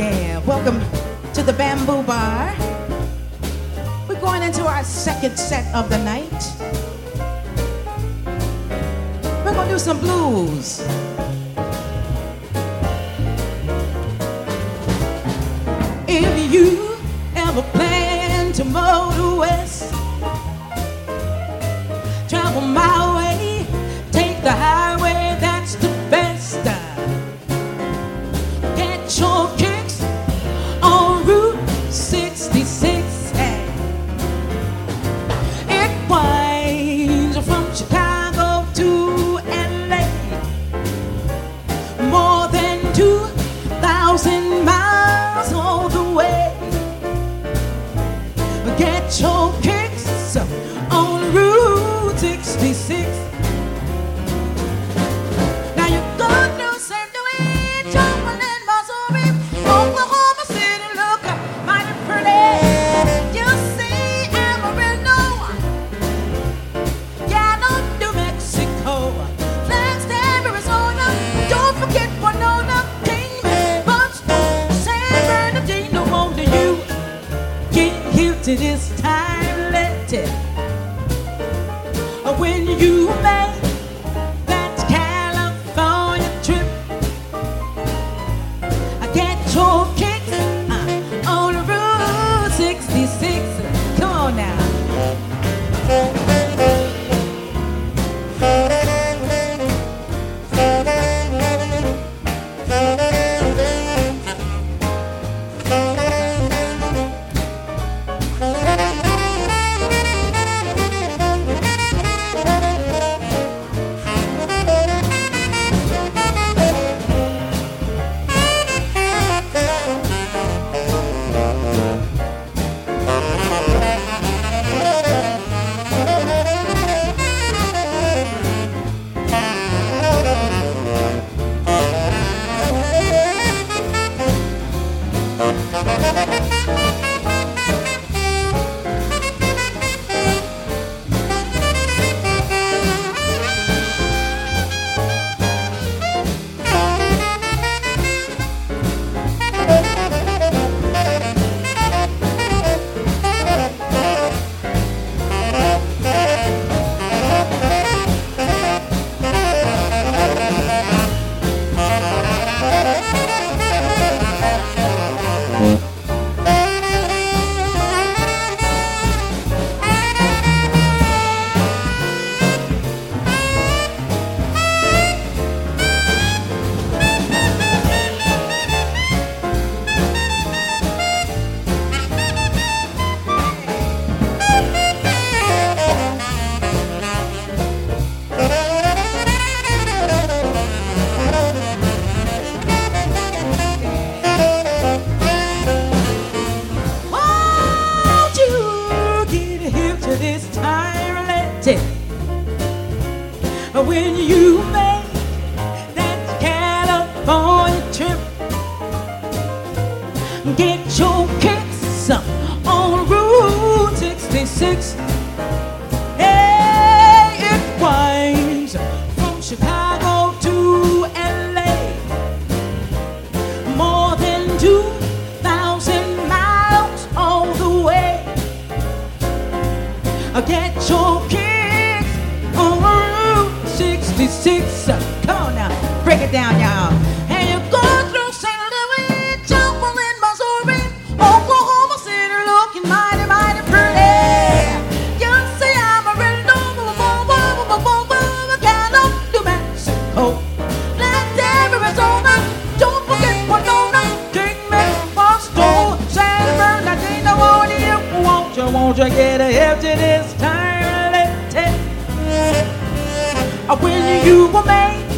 Yeah, welcome to the Bamboo Bar. We're going into our second set of the night. We're gonna do some blues. If you ever plan to motor west, travel my way, take the highway, that's the best. Get your kicks on Route 66. It winds from Chicago to LA, more than 2,000 miles all the way. Get your kicks on Route 66. Now you go through St. Louis, Joplin, Missouri, Oklahoma City, look mighty pretty. You see Amarillo, Gallo, New Mexico, Flagstaff, Arizona. Don't forget Winona, Kingman, Buckstone, San Bernardino. Won't you get here to this time? Let it. When you make that California trip, get your kicks on Route 66. Come on now. When you make that California trip, get your kicks on Route 66. Hey, it winds from Chicago to LA, more than 2,000 miles all the way. Get your kicks on Route 66. Come on now, break it down, y'all. And you go through St. Louis, Joplin, Missouri, Oklahoma City, looking mighty, mighty pretty. You see Amarillo, Gallo, New Mexico, Flagstaff, Arizona. Don't forget Winona, Kingman, Buckstone, San Bernardino. Won't you get a hip to this time? When you will make